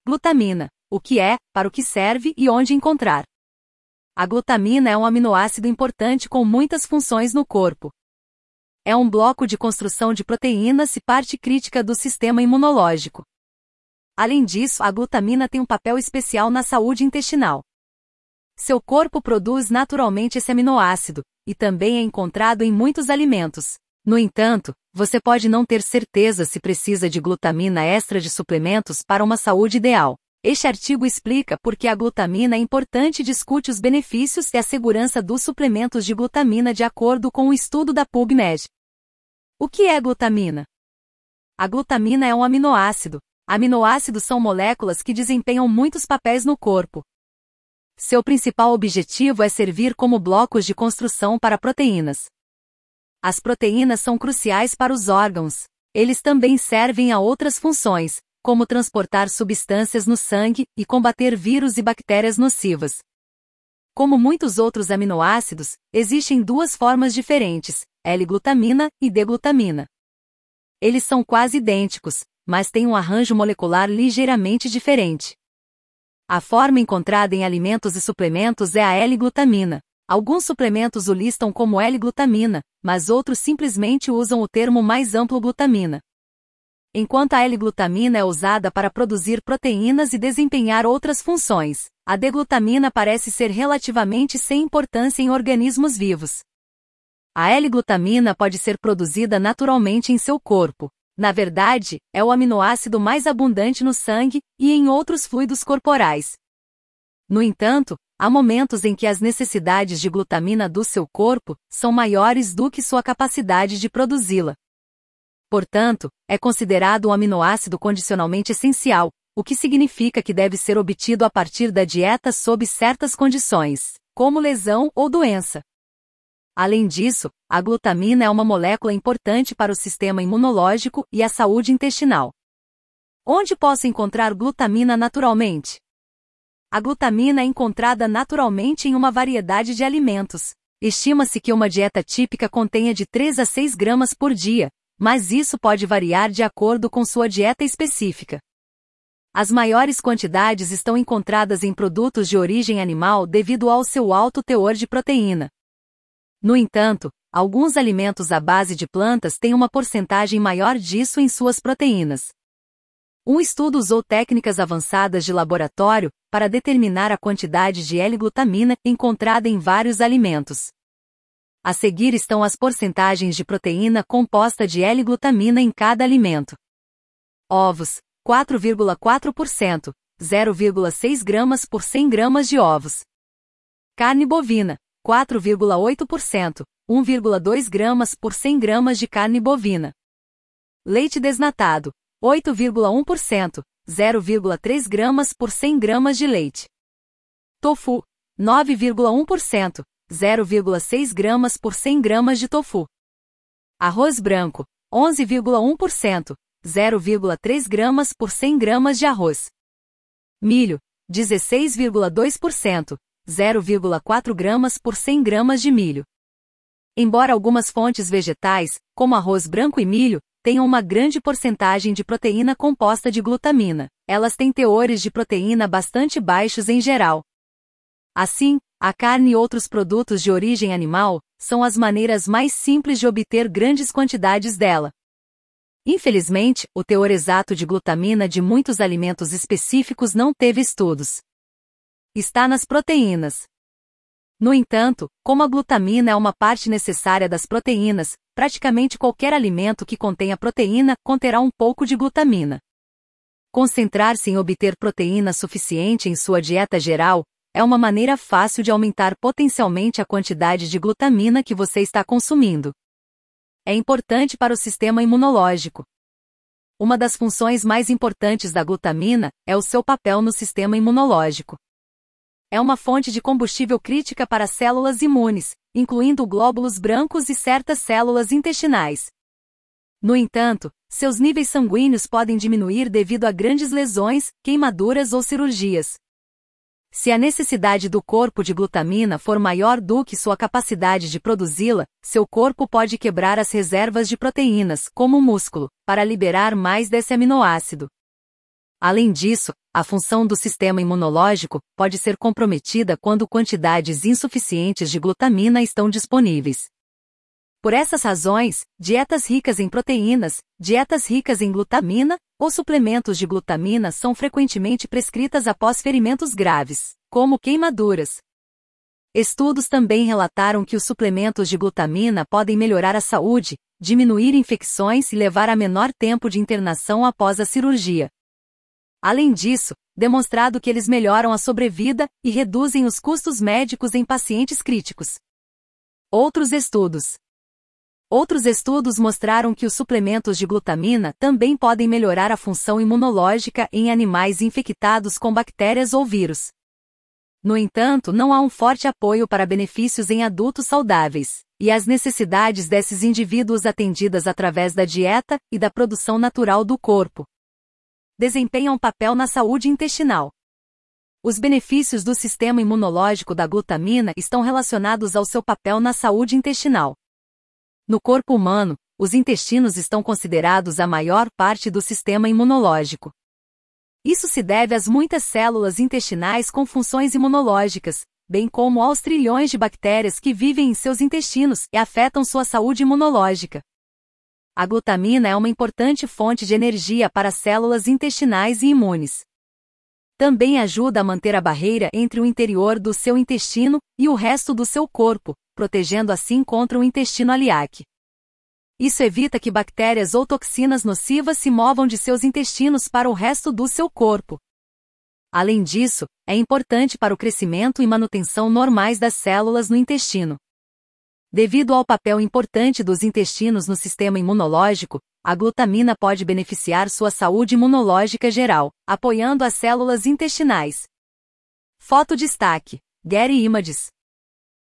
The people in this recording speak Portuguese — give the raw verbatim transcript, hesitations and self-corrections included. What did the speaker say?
Glutamina. O que é, para o que serve e onde encontrar. A glutamina é um aminoácido importante com muitas funções no corpo. É um bloco de construção de proteínas e parte crítica do sistema imunológico. Além disso, a glutamina tem um papel especial na saúde intestinal. Seu corpo produz naturalmente esse aminoácido, e também é encontrado em muitos alimentos. No entanto, você pode não ter certeza se precisa de glutamina extra de suplementos para uma saúde ideal. Este artigo explica por que a glutamina é importante e discute os benefícios e a segurança dos suplementos de glutamina de acordo com o estudo da PubMed. O que é glutamina? A glutamina é um aminoácido. Aminoácidos são moléculas que desempenham muitos papéis no corpo. Seu principal objetivo é servir como blocos de construção para proteínas. As proteínas são cruciais para os órgãos. Eles também servem a outras funções, como transportar substâncias no sangue e combater vírus e bactérias nocivas. Como muitos outros aminoácidos, existem duas formas diferentes, L-glutamina e D-glutamina. Eles são quase idênticos, mas têm um arranjo molecular ligeiramente diferente. A forma encontrada em alimentos e suplementos é a L-glutamina. Alguns suplementos o listam como L-glutamina, mas outros simplesmente usam o termo mais amplo glutamina. Enquanto a L-glutamina é usada para produzir proteínas e desempenhar outras funções, a D-glutamina parece ser relativamente sem importância em organismos vivos. A L-glutamina pode ser produzida naturalmente em seu corpo. Na verdade, é o aminoácido mais abundante no sangue e em outros fluidos corporais. No entanto, há momentos em que as necessidades de glutamina do seu corpo são maiores do que sua capacidade de produzi-la. Portanto, é considerado um aminoácido condicionalmente essencial, o que significa que deve ser obtido a partir da dieta sob certas condições, como lesão ou doença. Além disso, a glutamina é uma molécula importante para o sistema imunológico e a saúde intestinal. Onde posso encontrar glutamina naturalmente? A glutamina é encontrada naturalmente em uma variedade de alimentos. Estima-se que uma dieta típica contenha de três a seis gramas por dia, mas isso pode variar de acordo com sua dieta específica. As maiores quantidades estão encontradas em produtos de origem animal devido ao seu alto teor de proteína. No entanto, alguns alimentos à base de plantas têm uma porcentagem maior disso em suas proteínas. Um estudo usou técnicas avançadas de laboratório para determinar a quantidade de L-glutamina encontrada em vários alimentos. A seguir estão as porcentagens de proteína composta de L-glutamina em cada alimento. Ovos, quatro vírgula quatro por cento, zero vírgula seis gramas por cem gramas de ovos. Carne bovina, quatro vírgula oito por cento, um vírgula dois gramas por cem gramas de carne bovina. Leite desnatado, oito vírgula um por cento, zero vírgula três gramas por cem gramas de leite. Tofu, nove vírgula um por cento, zero vírgula seis gramas por cem gramas de tofu. Arroz branco, onze vírgula um por cento, zero vírgula três gramas por cem gramas de arroz. Milho, dezesseis vírgula dois por cento, zero vírgula quatro gramas por cem gramas de milho. Embora algumas fontes vegetais, como arroz branco e milho, tenham uma grande porcentagem de proteína composta de glutamina, elas têm teores de proteína bastante baixos em geral. Assim, a carne e outros produtos de origem animal são as maneiras mais simples de obter grandes quantidades dela. Infelizmente, o teor exato de glutamina de muitos alimentos específicos não teve estudos. Está nas proteínas. No entanto, como a glutamina é uma parte necessária das proteínas, praticamente qualquer alimento que contenha proteína conterá um pouco de glutamina. Concentrar-se em obter proteína suficiente em sua dieta geral é uma maneira fácil de aumentar potencialmente a quantidade de glutamina que você está consumindo. É importante para o sistema imunológico. Uma das funções mais importantes da glutamina é o seu papel no sistema imunológico. É uma fonte de combustível crítica para células imunes, incluindo glóbulos brancos e certas células intestinais. No entanto, seus níveis sanguíneos podem diminuir devido a grandes lesões, queimaduras ou cirurgias. Se a necessidade do corpo de glutamina for maior do que sua capacidade de produzi-la, seu corpo pode quebrar as reservas de proteínas, como o músculo, para liberar mais desse aminoácido. Além disso, a função do sistema imunológico pode ser comprometida quando quantidades insuficientes de glutamina estão disponíveis. Por essas razões, dietas ricas em proteínas, dietas ricas em glutamina ou suplementos de glutamina são frequentemente prescritas após ferimentos graves, como queimaduras. Estudos também relataram que os suplementos de glutamina podem melhorar a saúde, diminuir infecções e levar a menor tempo de internação após a cirurgia. Além disso, demonstrado que eles melhoram a sobrevida e reduzem os custos médicos em pacientes críticos. Outros estudos. Outros estudos mostraram que os suplementos de glutamina também podem melhorar a função imunológica em animais infectados com bactérias ou vírus. No entanto, não há um forte apoio para benefícios em adultos saudáveis, e as necessidades desses indivíduos atendidas através da dieta e da produção natural do corpo desempenham papel na saúde intestinal. Os benefícios do sistema imunológico da glutamina estão relacionados ao seu papel na saúde intestinal. No corpo humano, os intestinos estão considerados a maior parte do sistema imunológico. Isso se deve às muitas células intestinais com funções imunológicas, bem como aos trilhões de bactérias que vivem em seus intestinos e afetam sua saúde imunológica. A glutamina é uma importante fonte de energia para células intestinais e imunes. Também ajuda a manter a barreira entre o interior do seu intestino e o resto do seu corpo, protegendo assim contra o intestino celiac. Isso evita que bactérias ou toxinas nocivas se movam de seus intestinos para o resto do seu corpo. Além disso, é importante para o crescimento e manutenção normais das células no intestino. Devido ao papel importante dos intestinos no sistema imunológico, a glutamina pode beneficiar sua saúde imunológica geral, apoiando as células intestinais. Foto destaque: Getty Images.